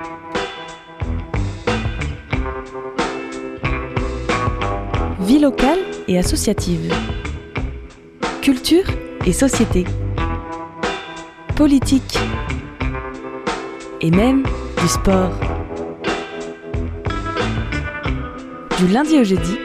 Vie locale et associative. Culture et société. Politique. Et même du sport. Du lundi au jeudi,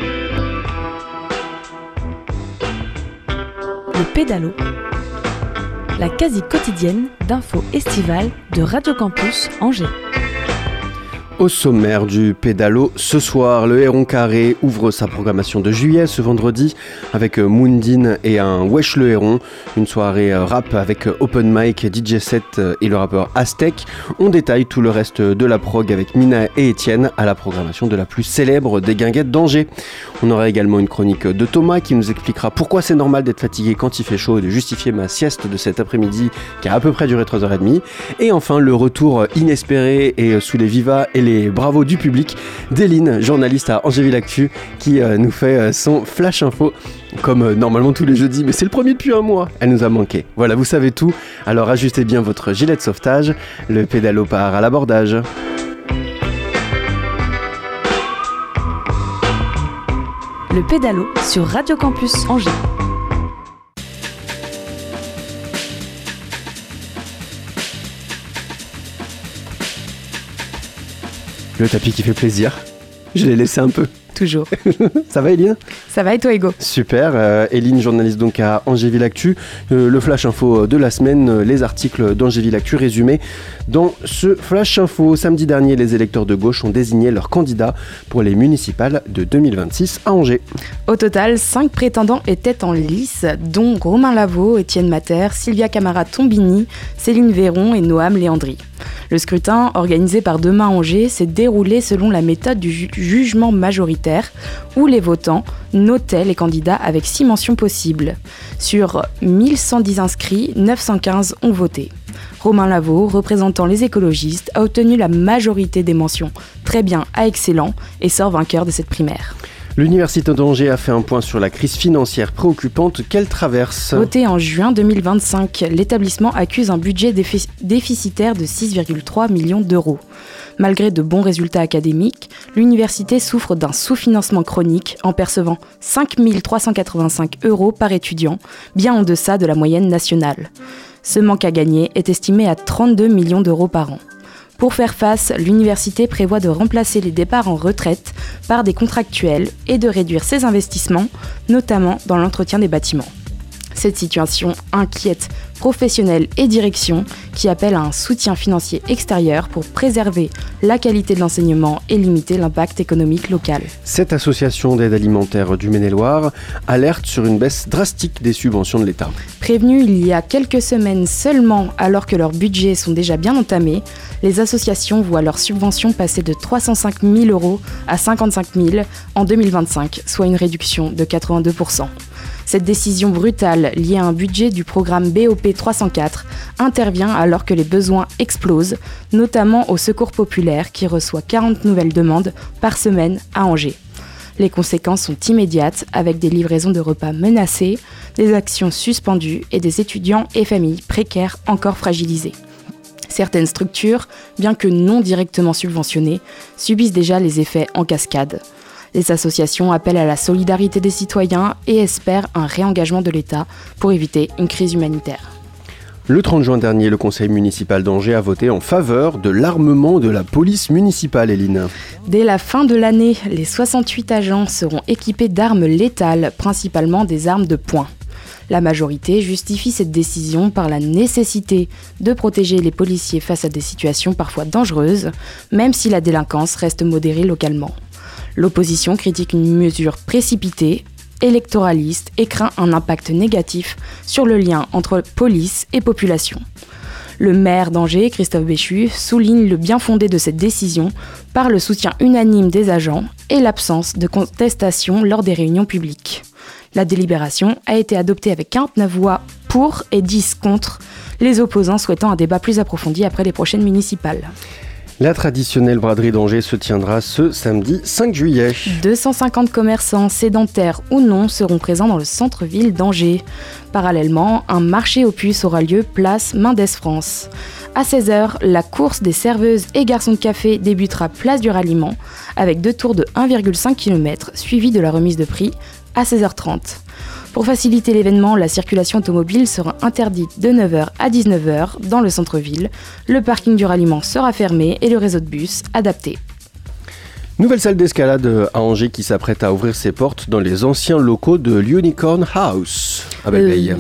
le pédalo, la quasi quotidienne d'infos estivales de Radio Campus Angers. Au sommaire du pédalo, ce soir, le Héron Carré ouvre sa programmation de juillet ce vendredi avec Moondine et un Wesh le Héron, une soirée rap avec open mic, DJ set et le rappeur Aztec. On détaille tout le reste de la prog avec Mina et Étienne à la programmation de la plus célèbre des guinguettes d'Angers. On aura également une chronique de Thomas qui nous expliquera pourquoi c'est normal d'être fatigué quand il fait chaud et de justifier ma sieste de cet après-midi qui a à peu près duré 3h30. Et enfin, le retour inespéré et sous les vivas et les bravos du public d'Eline, journaliste à Angéville Actu, qui nous fait son flash info comme normalement tous les jeudis, mais c'est le premier depuis un mois. Elle nous a manqué. Voilà, vous savez tout. Alors ajustez bien votre gilet de sauvetage. Le pédalo part à l'abordage. Le pédalo sur Radio Campus Angers. Le tapis qui fait plaisir. Je l'ai laissé un peu. Toujours. Ça va, Eline ? Ça va et toi, Hugo ? Super. Eline, journaliste donc à Angéville Actu. Le flash info de la semaine, les articles d'Angéville Actu résumés dans ce flash info. Samedi dernier, les électeurs de gauche ont désigné leurs candidats pour les municipales de 2026 à Angers. Au total, 5 prétendants étaient en lice, dont Romain Lavaux, Étienne Mater, Sylvia Camara-Tombini, Céline Véron et Noam Léandri. Le scrutin, organisé par Demain Angers, s'est déroulé selon la méthode du jugement majoritaire, où les votants notaient les candidats avec 6 mentions possibles. Sur 1110 inscrits, 915 ont voté. Romain Lavaux, représentant les écologistes, a obtenu la majorité des mentions très bien à excellent et sort vainqueur de cette primaire. L'Université d'Angers a fait un point sur la crise financière préoccupante qu'elle traverse. Voté en juin 2025, l'établissement accuse un budget déficitaire de 6,3 millions d'euros. Malgré de bons résultats académiques, l'université souffre d'un sous-financement chronique en percevant 5 385 € par étudiant, bien en deçà de la moyenne nationale. Ce manque à gagner est estimé à 32 millions d'euros par an. Pour faire face, l'université prévoit de remplacer les départs en retraite par des contractuels et de réduire ses investissements, notamment dans l'entretien des bâtiments. Cette situation inquiète professionnels et direction qui appellent à un soutien financier extérieur pour préserver la qualité de l'enseignement et limiter l'impact économique local. Cette association d'aide alimentaire du Maine-et-Loire alerte sur une baisse drastique des subventions de l'État. Prévenues il y a quelques semaines seulement, alors que leurs budgets sont déjà bien entamés, les associations voient leurs subventions passer de 305 000 € à 55 000 en 2025, soit une réduction de 82%. Cette décision brutale, liée à un budget du programme BOP 304, intervient alors que les besoins explosent, notamment au Secours populaire qui reçoit 40 nouvelles demandes par semaine à Angers. Les conséquences sont immédiates, avec des livraisons de repas menacées, des actions suspendues et des étudiants et familles précaires encore fragilisés. Certaines structures, bien que non directement subventionnées, subissent déjà les effets en cascade. Les associations appellent à la solidarité des citoyens et espèrent un réengagement de l'État pour éviter une crise humanitaire. Le 30 juin dernier, le conseil municipal d'Angers a voté en faveur de l'armement de la police municipale, Eline. Dès la fin de l'année, les 68 agents seront équipés d'armes létales, principalement des armes de poing. La majorité justifie cette décision par la nécessité de protéger les policiers face à des situations parfois dangereuses, même si la délinquance reste modérée localement. L'opposition critique une mesure précipitée, électoraliste et craint un impact négatif sur le lien entre police et population. Le maire d'Angers, Christophe Béchu, souligne le bien fondé de cette décision par le soutien unanime des agents et l'absence de contestation lors des réunions publiques. La délibération a été adoptée avec 49 voix pour et 10 contre, les opposants souhaitant un débat plus approfondi après les prochaines municipales. La traditionnelle braderie d'Angers se tiendra ce samedi 5 juillet. 250 commerçants, sédentaires ou non, seront présents dans le centre-ville d'Angers. Parallèlement, un marché aux puces aura lieu place Mendes France. À 16h, la course des serveuses et garçons de café débutera place du ralliement avec 2 tours de 1,5 km suivis de la remise de prix à 16h30. Pour faciliter l'événement, la circulation automobile sera interdite de 9h à 19h dans le centre-ville. Le parking du ralliement sera fermé et le réseau de bus adapté. Nouvelle salle d'escalade à Angers qui s'apprête à ouvrir ses portes dans les anciens locaux de l'Unicorn House à Belle-Veille.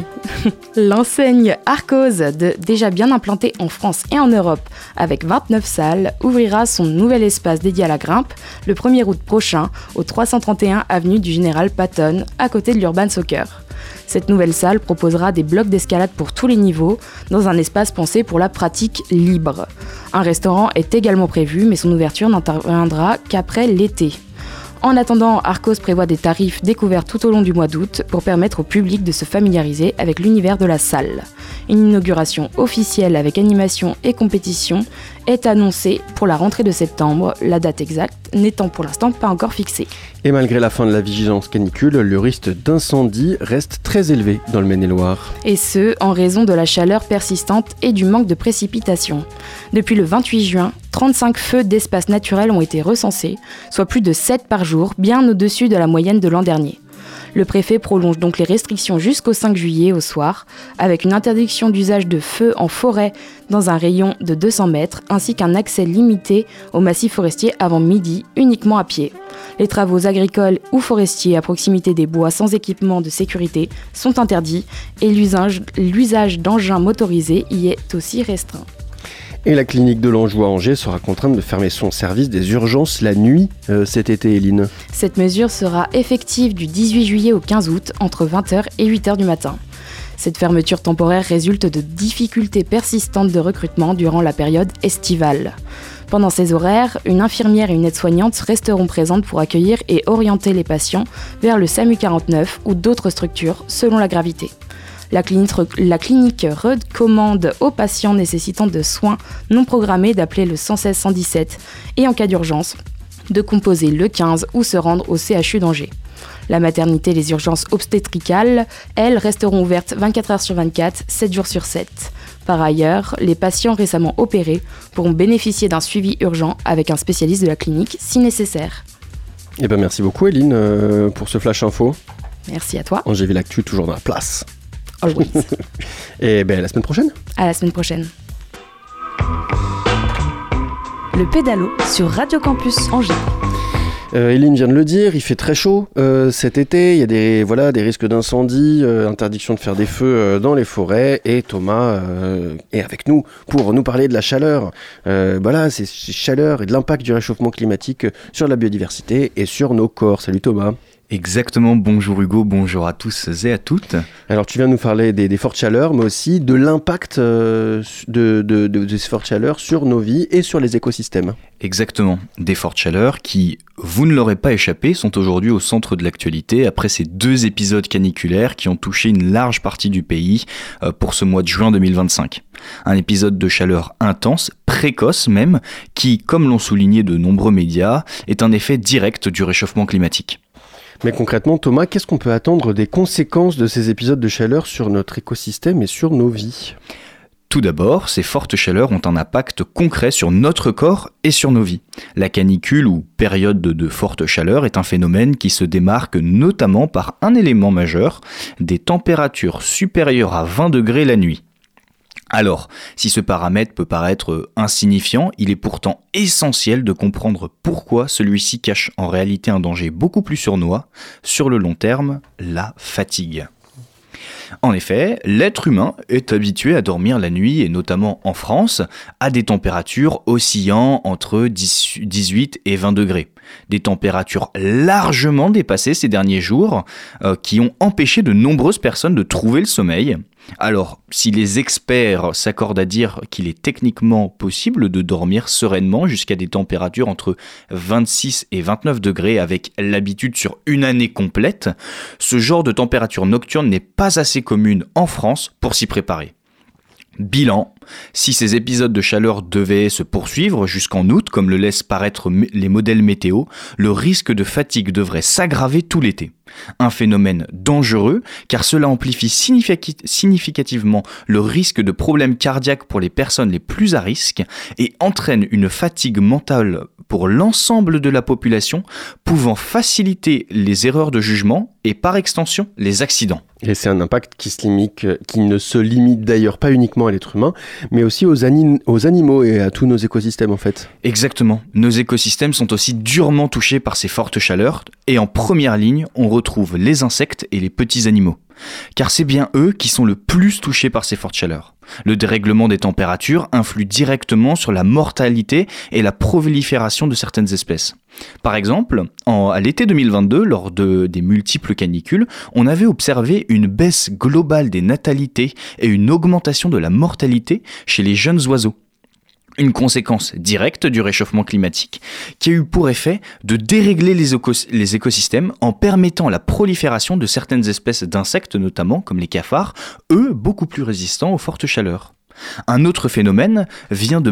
L'enseigne Arcos, déjà bien implantée en France et en Europe avec 29 salles, ouvrira son nouvel espace dédié à la grimpe le 1er août prochain au 331 avenue du Général Patton à côté de l'Urban Soccer. Cette nouvelle salle proposera des blocs d'escalade pour tous les niveaux dans un espace pensé pour la pratique libre. Un restaurant est également prévu, mais son ouverture n'interviendra qu'après l'été. En attendant, Arcos prévoit des tarifs découverts tout au long du mois d'août pour permettre au public de se familiariser avec l'univers de la salle. Une inauguration officielle avec animation et compétition est annoncée pour la rentrée de septembre, la date exacte n'étant pour l'instant pas encore fixée. Et malgré la fin de la vigilance canicule, le risque d'incendie reste très élevé dans le Maine-et-Loire. Et ce, en raison de la chaleur persistante et du manque de précipitations. Depuis le 28 juin, 35 feux d'espaces naturels ont été recensés, soit plus de 7 par jour, bien au-dessus de la moyenne de l'an dernier. Le préfet prolonge donc les restrictions jusqu'au 5 juillet au soir, avec une interdiction d'usage de feu en forêt dans un rayon de 200 mètres, ainsi qu'un accès limité au massif forestier avant midi, uniquement à pied. Les travaux agricoles ou forestiers à proximité des bois sans équipement de sécurité sont interdits et l'usage d'engins motorisés y est aussi restreint. Et la clinique de l'Anjou à Angers sera contrainte de fermer son service des urgences la nuit cet été, Eline. Cette mesure sera effective du 18 juillet au 15 août, entre 20h et 8h du matin. Cette fermeture temporaire résulte de difficultés persistantes de recrutement durant la période estivale. Pendant ces horaires, une infirmière et une aide-soignante resteront présentes pour accueillir et orienter les patients vers le SAMU 49 ou d'autres structures selon la gravité. La clinique recommande aux patients nécessitant de soins non programmés d'appeler le 116 117 et en cas d'urgence, de composer le 15 ou se rendre au CHU d'Angers. La maternité et les urgences obstétricales, elles, resteront ouvertes 24 heures sur 24, 7 jours sur 7. Par ailleurs, les patients récemment opérés pourront bénéficier d'un suivi urgent avec un spécialiste de la clinique si nécessaire. Eh ben merci beaucoup, Eline, pour ce flash info. Merci à toi. Angers Actu, toujours dans la place. Always. Et ben la semaine prochaine. À la semaine prochaine. Le pédalo sur Radio Campus Angers. Eline vient de le dire, il fait très chaud cet été, il y a des risques d'incendie, interdiction de faire des feux dans les forêts, et Thomas est avec nous pour nous parler de la chaleur. C'est chaleur et de l'impact du réchauffement climatique sur la biodiversité et sur nos corps. Salut Thomas. Exactement, bonjour Hugo, bonjour à tous et à toutes. Alors tu viens nous parler des fortes chaleurs, mais aussi de l'impact de ces fortes chaleurs sur nos vies et sur les écosystèmes. Exactement, des fortes chaleurs qui, vous ne l'aurez pas échappé, sont aujourd'hui au centre de l'actualité après ces 2 épisodes caniculaires qui ont touché une large partie du pays pour ce mois de juin 2025. Un épisode de chaleur intense, précoce même, qui, comme l'ont souligné de nombreux médias, est un effet direct du réchauffement climatique. Mais concrètement, Thomas, qu'est-ce qu'on peut attendre des conséquences de ces épisodes de chaleur sur notre écosystème et sur nos vies ? Tout d'abord, ces fortes chaleurs ont un impact concret sur notre corps et sur nos vies. La canicule ou période de forte chaleur est un phénomène qui se démarque notamment par un élément majeur, des températures supérieures à 20 degrés la nuit. Alors, si ce paramètre peut paraître insignifiant, il est pourtant essentiel de comprendre pourquoi celui-ci cache en réalité un danger beaucoup plus sournois, sur le long terme, la fatigue. En effet, l'être humain est habitué à dormir la nuit, et notamment en France, à des températures oscillant entre 18 et 20 degrés. Des températures largement dépassées ces derniers jours, qui ont empêché de nombreuses personnes de trouver le sommeil. Alors, si les experts s'accordent à dire qu'il est techniquement possible de dormir sereinement jusqu'à des températures entre 26 et 29 degrés avec l'habitude sur une année complète, ce genre de température nocturne n'est pas assez commune en France pour s'y préparer. Bilan, si ces épisodes de chaleur devaient se poursuivre jusqu'en août, comme le laissent paraître les modèles météo, le risque de fatigue devrait s'aggraver tout l'été. Un phénomène dangereux, car cela amplifie significativement le risque de problèmes cardiaques pour les personnes les plus à risque et entraîne une fatigue mentale pour l'ensemble de la population, pouvant faciliter les erreurs de jugement et par extension les accidents. Et c'est un impact qui ne se limite d'ailleurs pas uniquement à l'être humain, mais aussi aux animaux et à tous nos écosystèmes en fait. Exactement. Nos écosystèmes sont aussi durement touchés par ces fortes chaleurs, et en première ligne, on retrouve les insectes et les petits animaux. Car c'est bien eux qui sont le plus touchés par ces fortes chaleurs. Le dérèglement des températures influe directement sur la mortalité et la prolifération de certaines espèces. Par exemple, à l'été 2022, lors des multiples canicules, on avait observé une baisse globale des natalités et une augmentation de la mortalité chez les jeunes oiseaux. Une conséquence directe du réchauffement climatique qui a eu pour effet de dérégler les écosystèmes en permettant la prolifération de certaines espèces d'insectes notamment, comme les cafards, eux beaucoup plus résistants aux fortes chaleurs. Un autre phénomène vient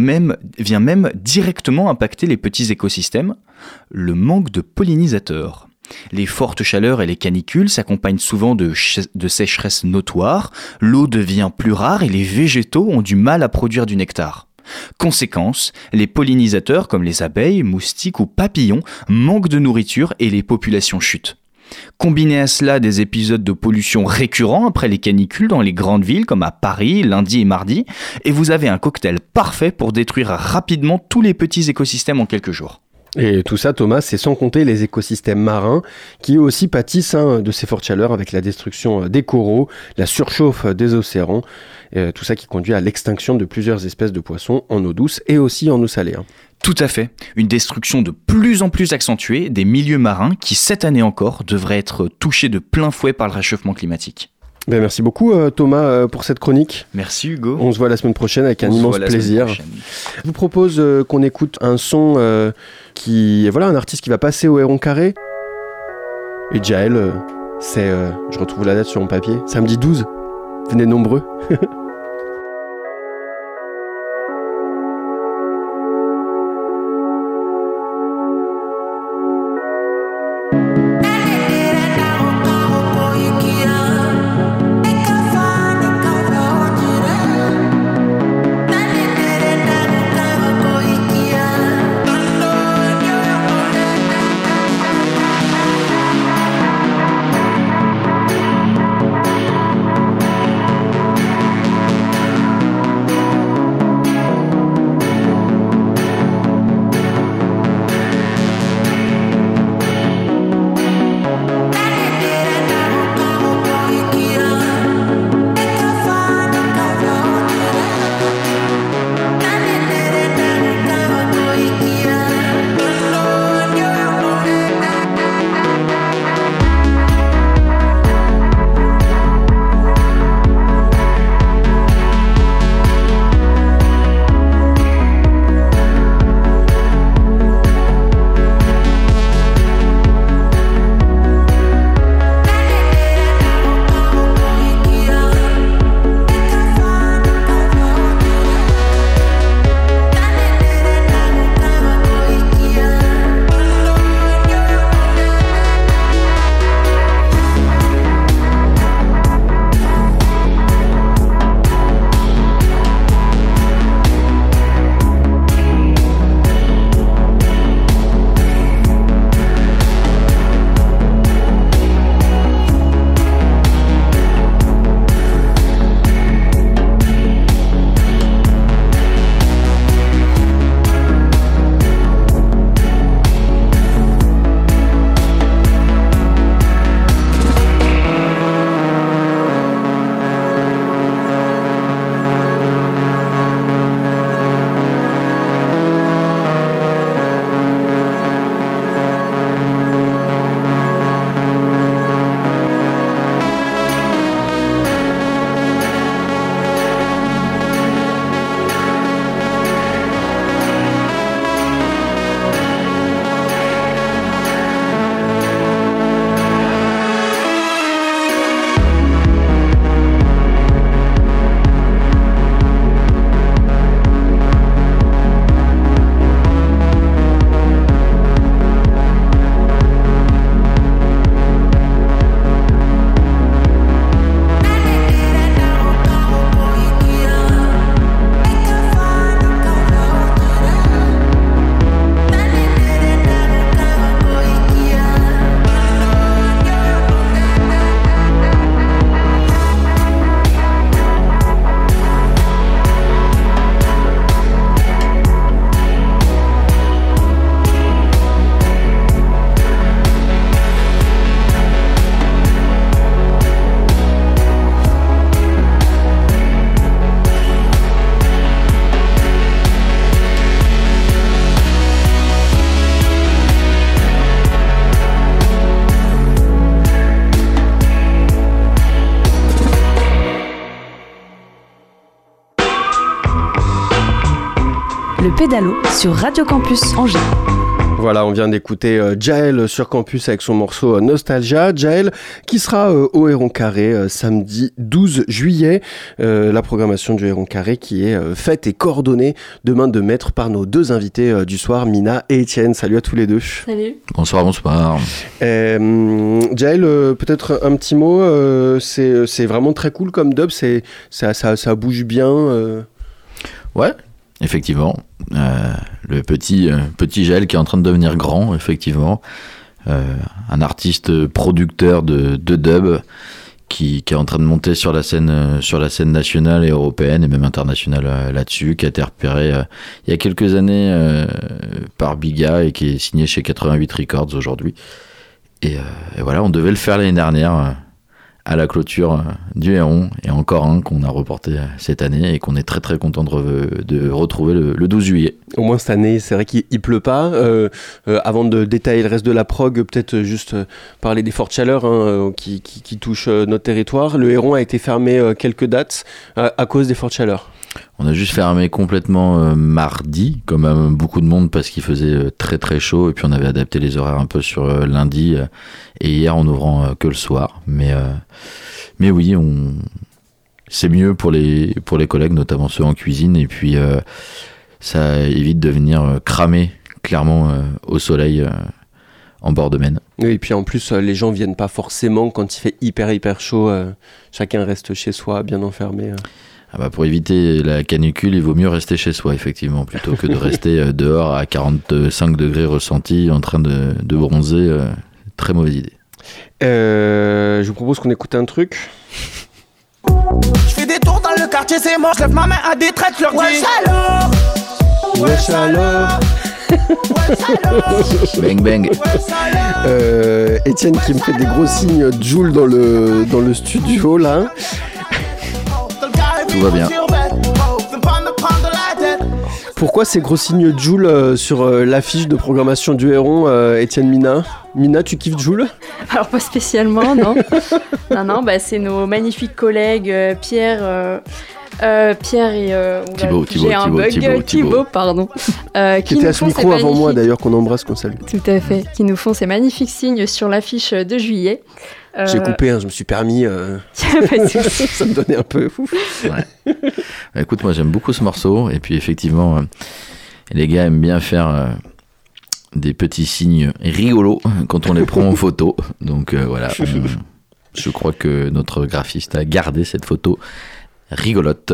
même directement impacter les petits écosystèmes, le manque de pollinisateurs. Les fortes chaleurs et les canicules s'accompagnent souvent de sécheresses notoires, l'eau devient plus rare et les végétaux ont du mal à produire du nectar. Conséquence, les pollinisateurs comme les abeilles, moustiques ou papillons manquent de nourriture et les populations chutent. Combinez à cela des épisodes de pollution récurrents après les canicules dans les grandes villes comme à Paris, lundi et mardi, et vous avez un cocktail parfait pour détruire rapidement tous les petits écosystèmes en quelques jours. Et tout ça, Thomas, c'est sans compter les écosystèmes marins qui aussi pâtissent de ces fortes chaleurs avec la destruction des coraux, la surchauffe des océans, tout ça qui conduit à l'extinction de plusieurs espèces de poissons en eau douce et aussi en eau salée. Tout à fait. Une destruction de plus en plus accentuée des milieux marins qui, cette année encore, devraient être touchés de plein fouet par le réchauffement climatique. Merci beaucoup Thomas pour cette chronique. Merci Hugo. On se voit la semaine prochaine avec un immense plaisir. Je vous propose qu'on écoute un son un artiste qui va passer au Héron Carré. Et Jaël, je retrouve la date sur mon papier, samedi 12. Venez nombreux. Le Pédalo sur Radio Campus Angers. Voilà, on vient d'écouter Jaël sur Campus avec son morceau Nostalgia. Jaël qui sera au Héron Carré samedi 12 juillet. La programmation du Héron Carré qui est faite et coordonnée de main de maître par nos deux invités du soir, Mina et Étienne. Salut à tous les deux. Salut. Bonsoir. Jaël, peut-être un petit mot. C'est vraiment très cool comme dub. Ça bouge bien. Ouais. Effectivement, le petit Jaël qui est en train de devenir grand, effectivement, un artiste producteur de dub qui est en train de monter sur la scène nationale et européenne et même internationale là-dessus, qui a été repéré il y a quelques années par Biga et qui est signé chez 88 Records aujourd'hui. Et voilà, on devait le faire l'année dernière. À la clôture du Héron, et encore un qu'on a reporté cette année et qu'on est très très content de retrouver le 12 juillet. Au moins cette année, c'est vrai qu'il pleut pas. Avant de détailler le reste de la prog, peut-être juste parler des fortes chaleurs qui touchent notre territoire. Le Héron a été fermé quelques dates à cause des fortes chaleurs. On a juste fermé complètement mardi, comme beaucoup de monde, parce qu'il faisait très très chaud, et puis on avait adapté les horaires un peu sur lundi, et hier en ouvrant que le soir. Mais oui, c'est mieux pour les collègues, notamment ceux en cuisine, et puis ça évite de venir cramer clairement au soleil en bord de Maine. Oui, et puis en plus, les gens viennent pas forcément quand il fait hyper chaud. Chacun reste chez soi, bien enfermé. Pour éviter la canicule, il vaut mieux rester chez soi, effectivement, plutôt que de rester dehors à 45 degrés ressentis, en train de bronzer. Très mauvaise idée. Je vous propose qu'on écoute un truc. Je fais des tours dans le quartier, c'est mort. Je lève ma main à des traites, je leur dis Wesh alors Bang bang. Étienne qui me fait des gros signes Joule dans le studio, là. Tout va bien. Pourquoi ces gros signes Joule sur l'affiche de programmation du Héron, Étienne, Mina ? Mina, tu kiffes Joule ? Alors pas spécialement, non. non, c'est nos magnifiques collègues Pierre et Thibaut, pardon. Qui était à ce micro avant moi d'ailleurs, qu'on embrasse, qu'on salue. Tout à fait, qui nous font ces magnifiques signes sur l'affiche de juillet. J'ai coupé, je me suis permis. Ça me donnait un peu fou. Ouais. Écoute, moi j'aime beaucoup ce morceau, et puis effectivement, les gars aiment bien faire des petits signes rigolos quand on les prend en photo. Donc voilà, je crois que notre graphiste a gardé cette photo rigolote.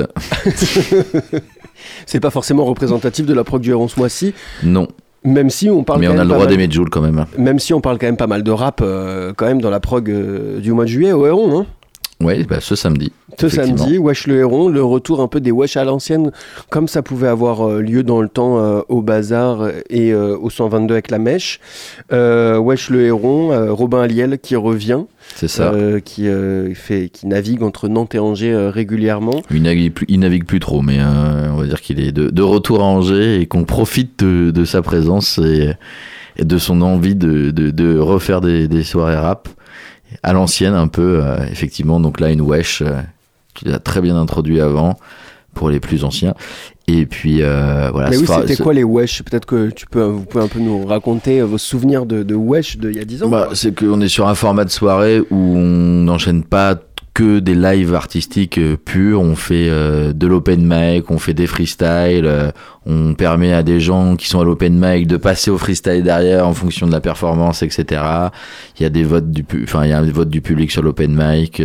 C'est pas forcément représentatif de la prog du Héron ce mois-ci. Non. Même si on parle. Mais on a le droit d'aimer Joule quand même. Même si on parle quand même pas mal de rap quand même dans la prog du mois de juillet au Héron, non ? Oui, ce samedi. Ce samedi, Wesh le Héron, le retour un peu des Wesh à l'ancienne, comme ça pouvait avoir lieu dans le temps au Bazar et au 122 avec la Mèche. Wesh le Héron, Robin Aliel qui revient. C'est ça. Qui navigue entre Nantes et Angers régulièrement. Il navigue plus trop, mais on va dire qu'il est de retour à Angers et qu'on profite de sa présence et de son envie de refaire des soirées rap à l'ancienne un peu, effectivement. Donc là, une Wesh qu'il a très bien introduit avant pour les plus anciens. Et puis voilà. Mais oui, c'était quoi les Wesh ? Peut-être que vous pouvez un peu nous raconter vos souvenirs de Wesh d'il y a 10 ans. C'est qu'on est sur un format de soirée où on n'enchaîne pas que des lives artistiques purs, on fait de l'open mic, on fait des freestyles, on permet à des gens qui sont à l'open mic de passer au freestyle derrière en fonction de la performance, etc. Il y a des votes il y a un vote du public sur l'open mic.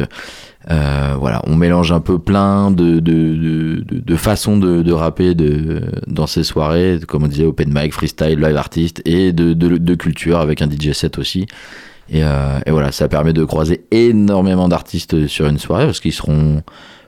Voilà, on mélange un peu plein de façons de rapper dans ces soirées, comme on disait, open mic, freestyle, live artiste et de culture avec un DJ set aussi. Et voilà, ça permet de croiser énormément d'artistes sur une soirée, parce qu'ils seront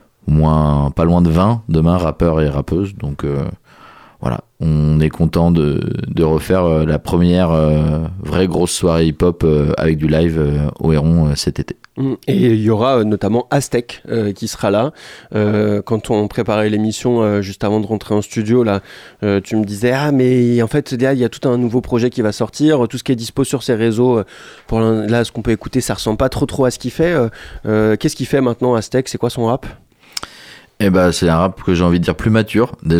pas loin de 20 demain, rappeurs et rappeuses. Donc voilà, on est content de refaire la première vraie grosse soirée hip-hop avec du live au Héron cet été. Et il y aura notamment Aztec qui sera là. Quand on préparait l'émission juste avant de rentrer en studio, là, tu me disais mais en fait il y a tout un nouveau projet qui va sortir, tout ce qui est dispo sur ses réseaux. Là, ce qu'on peut écouter, ça ressemble pas trop à ce qu'il fait. Qu'est-ce qu'il fait maintenant, Aztec ? C'est quoi son rap ? C'est un rap que j'ai envie de dire plus mature déjà,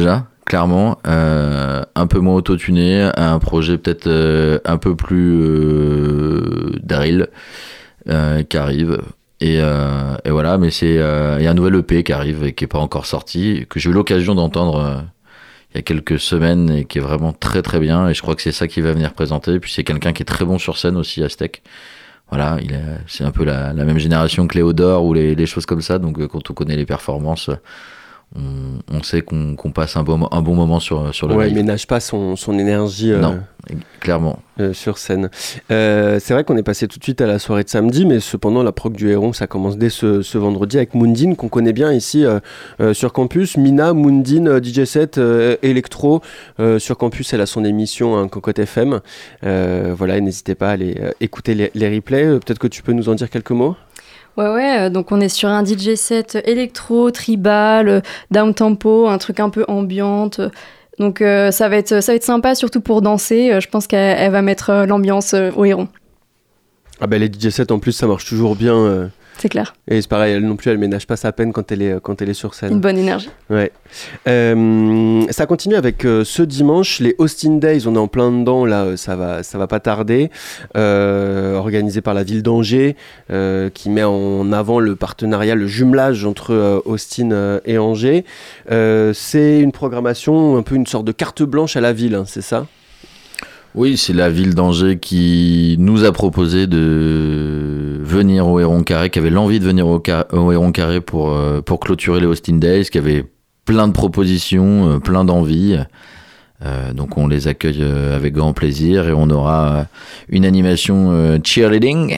clairement. Un peu moins autotuné, un projet peut-être un peu plus drill qui arrive. Et voilà, mais il y a un nouvel EP qui arrive et qui n'est pas encore sorti, que j'ai eu l'occasion d'entendre il y a quelques semaines et qui est vraiment très très bien. Et je crois que c'est ça qu'il va venir présenter. Puis c'est quelqu'un qui est très bon sur scène aussi, Aztec. Voilà, c'est un peu la même génération que Léodore ou les choses comme ça. Donc quand on connaît les performances, on sait qu'on passe un bon moment sur le live. Il ménage pas son énergie non, clairement. Sur scène. C'est vrai qu'on est passé tout de suite à la soirée de samedi, mais cependant la prog du Héron, ça commence dès ce vendredi avec Mundine, qu'on connaît bien ici sur campus. Mina, Mundine, DJ set, électro. Sur campus, elle a son émission Cocotte FM. Voilà, et n'hésitez pas à aller écouter les replays. Peut-être que tu peux nous en dire quelques mots. Ouais, donc on est sur un DJ set électro, tribal, down-tempo, un truc un peu ambiante. Donc ça va être sympa, surtout pour danser. Je pense qu'elle va mettre l'ambiance au Héron. Ah ben les DJ sets en plus, ça marche toujours bien. C'est clair. Et c'est pareil, elle non plus, elle ménage pas sa peine quand elle est sur scène. Une bonne énergie. Ouais. Ça continue avec ce dimanche, les Austin Days, on est en plein dedans, là, ça va pas tarder. Organisé par la ville d'Angers, qui met en avant le partenariat, le jumelage entre Austin et Angers. C'est une programmation, un peu une sorte de carte blanche à la ville, c'est ça ? Oui, c'est la ville d'Angers qui nous a proposé de venir au Héron Carré, qui avait l'envie de venir au Héron Carré pour clôturer les Austin Days, qui avait plein de propositions, plein d'envies. Donc on les accueille avec grand plaisir et on aura une animation cheerleading.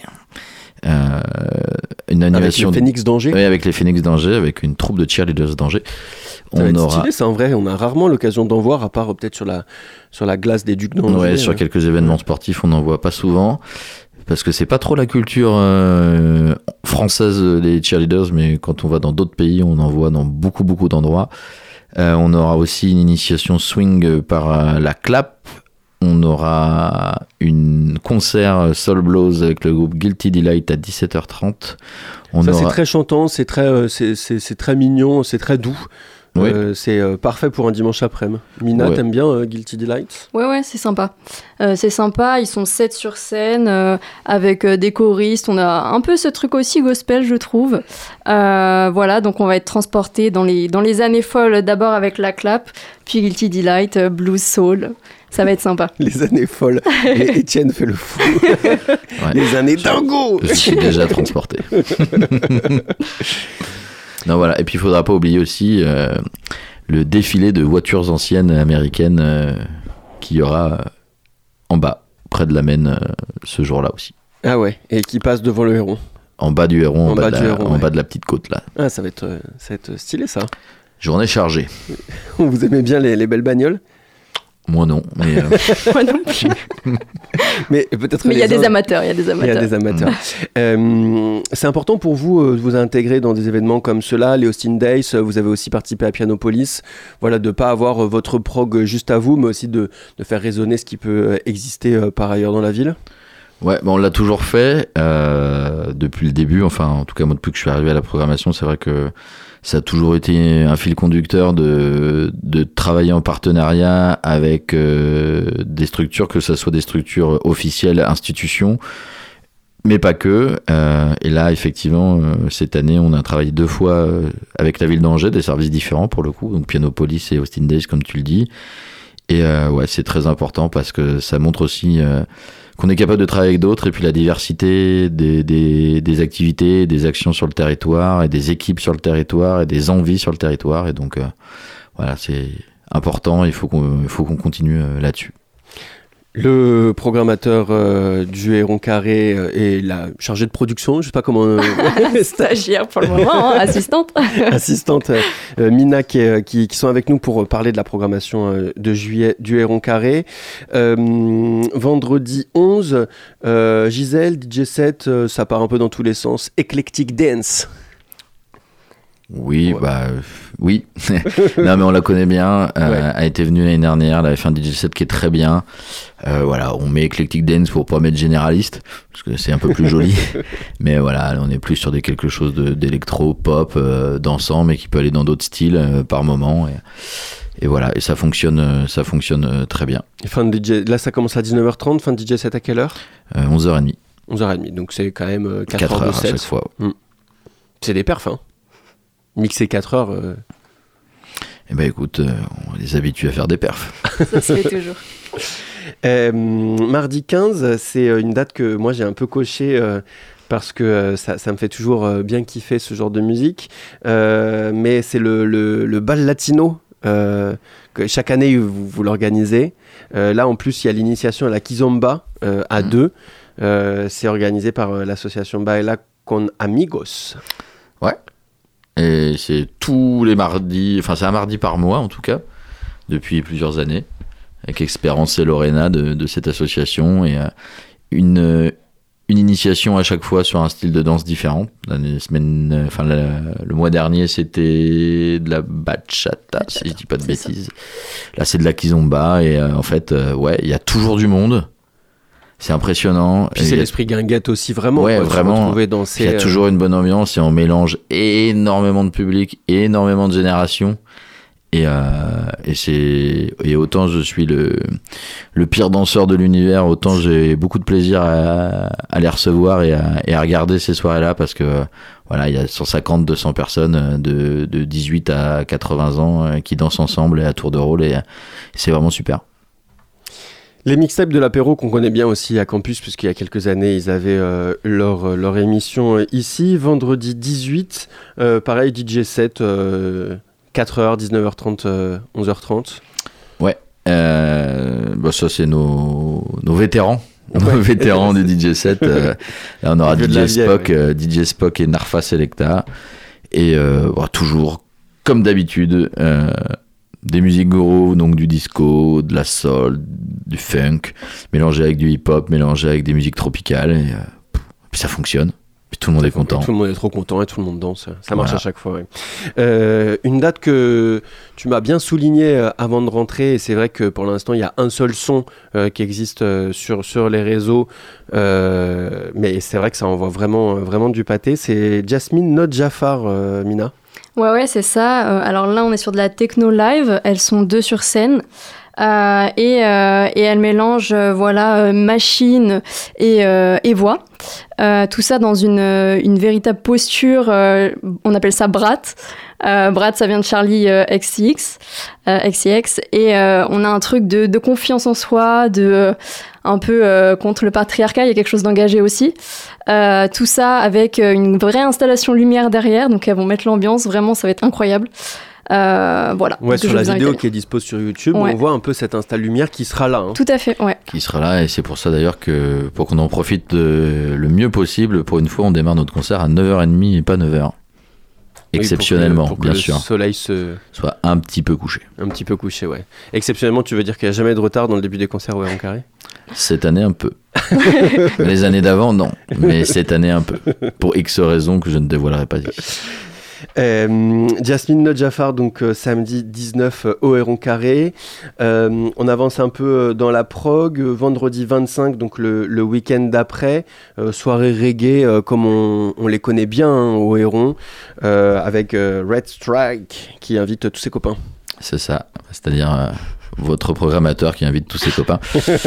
Une animation avec les Phoenix d'Angers. Oui, avec les Phoenix d'Angers, avec une troupe de cheerleaders d'Angers. Stylé, c'est en vrai, on a rarement l'occasion d'en voir, à part peut-être sur la glace des Ducs d'Angers. Ouais, sur quelques événements sportifs, on n'en voit pas souvent, parce que c'est pas trop la culture française des cheerleaders, mais quand on va dans d'autres pays, on en voit dans beaucoup d'endroits. On aura aussi une initiation swing par la clap. On aura un concert Soul Blows avec le groupe Guilty Delight à 17h30. C'est très chantant, c'est très mignon, c'est très doux. Oui. C'est parfait pour un dimanche après-midi. Mina, t'aimes bien Guilty Delight ? Ouais, c'est sympa. C'est sympa, ils sont 7 sur scène, avec des choristes. On a un peu ce truc aussi gospel, je trouve. Voilà, donc on va être transportés dans les années folles, d'abord avec la clap, puis Guilty Delight, blues, soul. Ça va être sympa. Les années folles. Et Étienne fait le fou. Ouais. Les années dingo. Je suis déjà transporté. Non, voilà. Et puis il faudra pas oublier aussi le défilé de voitures anciennes américaines qu'il y aura en bas, près de la Maine, ce jour-là aussi. Ah ouais, et qui passe devant le Héron. En bas du Héron, en bas de la petite côte là. Ah, ça va être stylé ça. Journée chargée. Vous aimez bien les belles bagnoles ? Moi non, mais moi non plus. Mais peut-être. Mais il y a des amateurs, C'est important pour vous de vous intégrer dans des événements comme cela, les Austin Days. Vous avez aussi participé à Pianopolis. Voilà, de pas avoir votre prog juste à vous, mais aussi de faire résonner ce qui peut exister par ailleurs dans la ville. Ouais, on l'a toujours fait depuis le début. Enfin, en tout cas, moi depuis que je suis arrivé à la programmation, c'est vrai que ça a toujours été un fil conducteur de travailler en partenariat avec des structures, que ce soit des structures officielles, institutions, mais pas que. Et là, effectivement, cette année, on a travaillé 2 fois avec la ville d'Angers, des services différents pour le coup, donc Pianopolis et Austin Days, comme tu le dis. Et ouais, c'est très important parce que ça montre aussi qu'on est capable de travailler avec d'autres, et puis la diversité des activités, des actions sur le territoire, et des équipes sur le territoire, et des envies sur le territoire. Et donc, voilà, c'est important, il faut qu'on continue là-dessus. Le programmateur du Héron Carré et la chargée de production, je sais pas comment... Stagiaire pour le moment, assistante. Assistante, Mina qui sont avec nous pour parler de la programmation de juillet du Héron Carré. Vendredi 11, Gisèle, DJ set, ça part un peu dans tous les sens. Eclectic Dance. Oui, ouais. Oui. Non, mais on la connaît bien. Elle a été venue l'année dernière. Elle avait fait un DJ set qui est très bien. Voilà, on met Eclectic Dance pour pas mettre généraliste, parce que c'est un peu plus joli. Mais voilà, on est plus sur quelque chose d'électro, pop, dansant, mais qui peut aller dans d'autres styles par moment. voilà, et ça fonctionne très bien. Et fin de DJ, là ça commence à 19h30, fin de DJ set à quelle heure ? 11h30. 11h30, donc c'est quand même 4 heures de à set. chaque fois. C'est des perfs, hein. Mixer 4 heures. Eh ben écoute, on les habitue à faire des perfs. Ça se fait toujours. Mardi 15, c'est une date que moi j'ai un peu cochée parce que ça me fait toujours bien kiffer ce genre de musique. Mais c'est le bal latino que chaque année vous l'organisez. Là en plus il y a l'initiation à la Kizomba à 2. C'est organisé par l'association Baila con Amigos. Ouais. Et c'est tous les mardis, enfin c'est un mardi par mois en tout cas, depuis plusieurs années, avec Espérance et Lorena de cette association, et une initiation à chaque fois sur un style de danse différent. Le mois dernier c'était de la bachata, si je dis pas de bêtises. Là c'est de la kizomba, et en fait il y a toujours du monde. C'est impressionnant. Puis c'est l'esprit guinguette aussi, vraiment. Ouais, vraiment. Il y a toujours une bonne ambiance et on mélange énormément de public, énormément de générations. Et autant je suis le pire danseur de l'univers, autant j'ai beaucoup de plaisir à les recevoir et à regarder ces soirées-là, parce que voilà, il y a 150-200 personnes de 18 à 80 ans qui dansent ensemble et à tour de rôle, et c'est vraiment super. Les mixtapes de l'apéro qu'on connaît bien aussi à Campus, puisqu'il y a quelques années, ils avaient leur émission ici. Vendredi 18, pareil, DJ set, 4h, 19h30, 11h30. Ouais, ça c'est nos vétérans. Nos vétérans du DJ set. Là, on aura DJ Spock et Narfa Selecta. Et toujours, comme d'habitude... des musiques goro, donc du disco, de la soul, du funk, mélangé avec du hip-hop, mélangé avec des musiques tropicales, et puis ça fonctionne. Puis tout le monde est content. Tout le monde est trop content et tout le monde danse. Ça marche à chaque fois. Ouais. Une date que tu m'as bien soulignée avant de rentrer, et c'est vrai que pour l'instant il y a un seul son qui existe sur les réseaux, mais c'est vrai que ça envoie vraiment du pâté. C'est Jasmine Not Jafar, Mina. Ouais, c'est ça. Alors là, on est sur de la techno live. Elles sont 2 sur scène. Et elles mélangent machine et voix. Tout ça dans une véritable posture. On appelle ça Brat. Brat, ça vient de Charlie XCX. Et on a un truc de confiance en soi, un peu contre le patriarcat. Il y a quelque chose d'engagé aussi. Tout ça avec une vraie installation lumière derrière. Donc elles vont mettre l'ambiance. Vraiment, ça va être incroyable. Voilà. Ouais, sur la vidéo qui est dispo sur YouTube, on voit un peu cette install lumière qui sera là. Hein. Tout à fait, ouais. Qui sera là, et c'est pour ça d'ailleurs que pour qu'on en profite le mieux possible, pour une fois, on démarre notre concert à 9h30 et pas 9h. Exceptionnellement, pour que bien le sûr. Soleil soit un petit peu couché. Un petit peu couché, ouais. Exceptionnellement, tu veux dire qu'il n'y a jamais de retard dans le début des concerts au Héron Carré ? Cette année, un peu. Les années d'avant, non. Mais cette année, un peu. Pour X raisons que je ne dévoilerai pas ici. Jasmine Not Jafar, donc samedi 19 au Héron Carré. On avance un peu dans la prog. Vendredi 25, donc le week-end d'après, soirée reggae comme on les connaît bien au Héron, avec Red Strike qui invite tous ses copains. C'est ça, c'est-à-dire votre programmateur qui invite tous ses copains.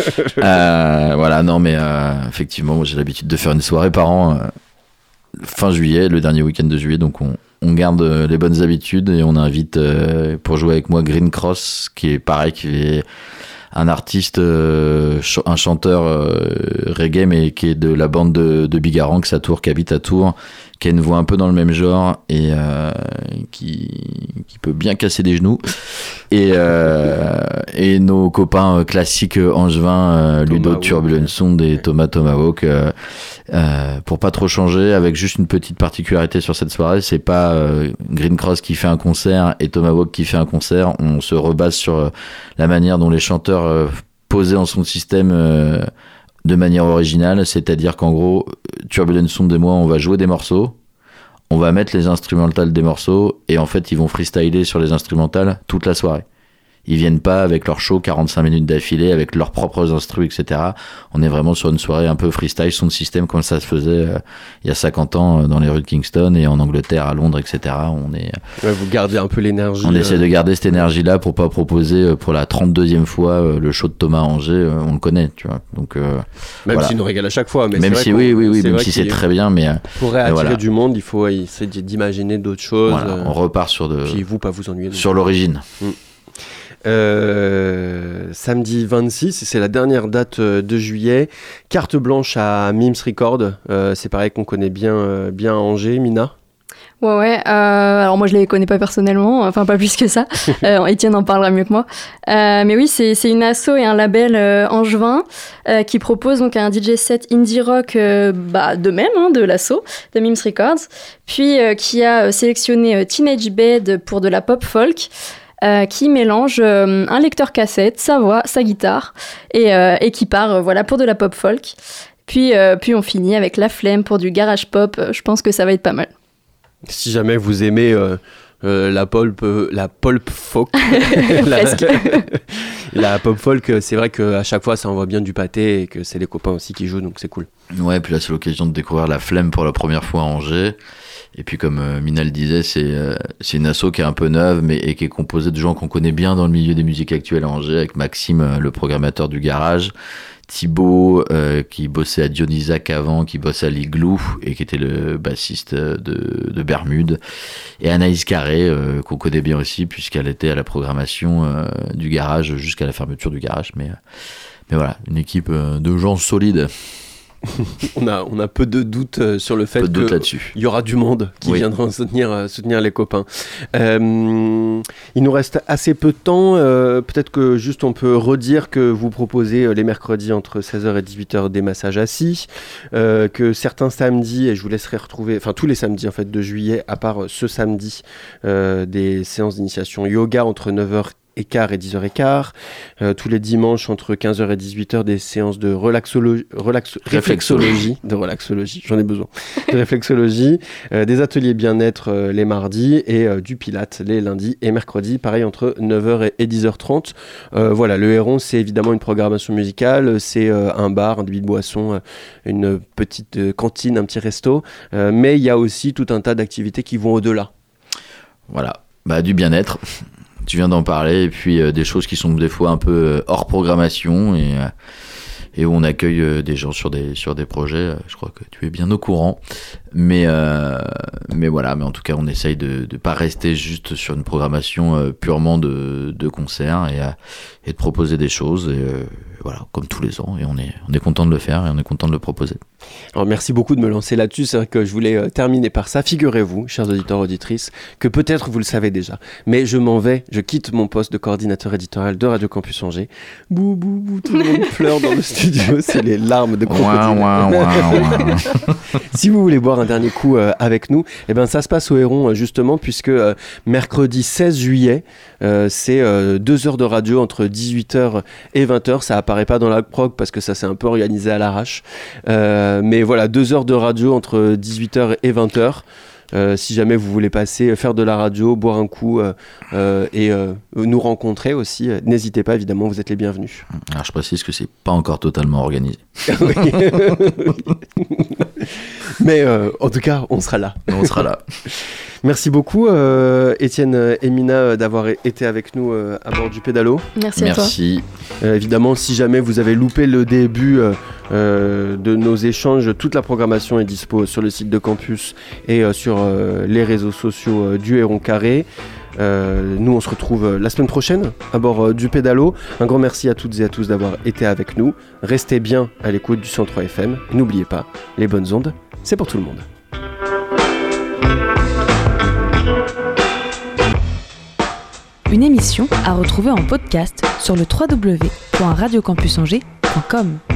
Effectivement, moi, j'ai l'habitude de faire une soirée par an fin juillet, le dernier week-end de juillet, donc on garde les bonnes habitudes et on invite pour jouer avec moi Green Cross, qui est pareil, qui est un artiste, un chanteur reggae, mais qui est de la bande de Bigarranx à Tours, qui habite à Tours, qui a une voix un peu dans le même genre et qui peut bien casser des genoux. Et nos copains classiques angevins, Ludo Turbulence Sound et Thomas Tomahawk, pour pas trop changer, avec juste une petite particularité sur cette soirée, c'est pas Green Cross qui fait un concert et Tomahawk qui fait un concert. On se rebase sur la manière dont les chanteurs posaient en son système de manière originale, c'est-à-dire qu'en gros, Turbulence Sound et moi, on va jouer des morceaux, on va mettre les instrumentales des morceaux, et en fait, ils vont freestyler sur les instrumentales toute la soirée. Ils viennent pas avec leur show 45 minutes d'affilée, avec leurs propres instrus, etc. On est vraiment sur une soirée un peu freestyle, son système, comme ça se faisait il y a 50 ans dans les rues de Kingston et en Angleterre, à Londres, etc. Vous gardez un peu l'énergie. On essaie de garder cette énergie-là pour pas proposer pour la 32e fois le show de Thomas Angers. On le connaît, tu vois. Donc, même s'il nous régale à chaque fois. Mais même si, oui, même si c'est très bien. Mais pour attirer du monde, il faut essayer d'imaginer d'autres choses. Voilà, on repart sur Puis vous, pas vous ennuyer. Sur l'origine. Samedi 26, c'est la dernière date de juillet. Carte blanche à Mims Record. C'est pareil qu'on connaît bien Angers, Mina. Ouais. Alors moi je les connais pas personnellement, enfin pas plus que ça. Étienne en parlera mieux que moi. Mais oui, c'est une asso et un label angevin qui propose donc un DJ set indie rock de même, de l'asso de Mims Records, puis qui a sélectionné Teenage Bed pour de la pop folk. Qui mélange un lecteur cassette, sa voix, sa guitare, et qui part pour de la pop folk. Puis on finit avec La Flemme pour du garage pop. Je pense que ça va être pas mal. Si jamais vous aimez la pulp folk, la pop folk, c'est vrai qu'à chaque fois ça envoie bien du pâté et que c'est les copains aussi qui jouent, donc c'est cool. Ouais, puis là c'est l'occasion de découvrir La Flemme pour la première fois à Angers. Et puis comme Mina le disait, c'est une asso qui est un peu neuve et qui est composée de gens qu'on connaît bien dans le milieu des musiques actuelles à Angers, avec Maxime, le programmateur du garage, Thibaut, qui bossait à Dionysac avant, qui bossait à l'Igloo et qui était le bassiste de Bermude, et Anaïs Carré, qu'on connaît bien aussi puisqu'elle était à la programmation du garage jusqu'à la fermeture du garage. Mais voilà, une équipe de gens solides. on a peu de doutes sur le fait qu'il y aura du monde qui viendra soutenir les copains. Il nous reste assez peu de temps. Peut-être que juste on peut redire que vous proposez les mercredis entre 16h et 18h des massages assis, que certains samedis, et je vous laisserai retrouver, enfin tous les samedis en fait de juillet, à part ce samedi, des séances d'initiation yoga entre 9h et 10h15, tous les dimanches entre 15h et 18h des séances de réflexologie, j'en ai besoin, de réflexologie, des ateliers bien-être les mardis et du pilates les lundis et mercredis, pareil entre 9h et 10h30. Voilà, le Héron, c'est évidemment une programmation musicale, c'est un bar, un débit de boisson, une petite cantine, un petit resto, mais il y a aussi tout un tas d'activités qui vont au-delà. Voilà, du bien-être. Tu viens d'en parler, et puis des choses qui sont des fois un peu hors programmation et où on accueille des gens sur des projets. Je crois que tu es bien au courant. Mais voilà, mais en tout cas, on essaye de pas rester juste sur une programmation purement de concerts et de proposer des choses. Et voilà, comme tous les ans. Et on est content de le faire et on est content de le proposer. Alors, merci beaucoup de me lancer là-dessus. C'est vrai que je voulais terminer par ça. Figurez-vous, chers auditeurs, auditrices, que peut-être vous le savez déjà, mais je quitte mon poste de coordinateur éditorial de Radio Campus Angers. Bouh, bouh, bouh, tout le monde pleure dans le studio. C'est les larmes de crocodile. Si vous voulez boire un dernier coup avec nous, ça se passe au Héron, justement, puisque mercredi 16 juillet, c'est 2 heures de radio entre 18h et 20h. Ça apparaît pas dans la prog parce que ça s'est un peu organisé à l'arrache. Mais voilà, 2 heures de radio entre 18h et 20h. Si jamais vous voulez passer, faire de la radio, boire un coup et nous rencontrer aussi, n'hésitez pas, évidemment, vous êtes les bienvenus. Alors je précise que c'est pas encore totalement organisé. Mais en tout cas, on sera là. Merci beaucoup Étienne et Mina d'avoir été avec nous à bord du Pédalo. Merci à toi. Évidemment, si jamais vous avez loupé le début de nos échanges, toute la programmation est dispo sur le site de Campus et sur les réseaux sociaux du Héron Carré. Nous on se retrouve la semaine prochaine à bord du Pédalo. Un grand merci à toutes et à tous d'avoir été avec nous. Restez bien à l'écoute du 103 FM. N'oubliez pas, les bonnes ondes, c'est pour tout le monde. Une émission à retrouver en podcast sur le www.radiocampusangers.com.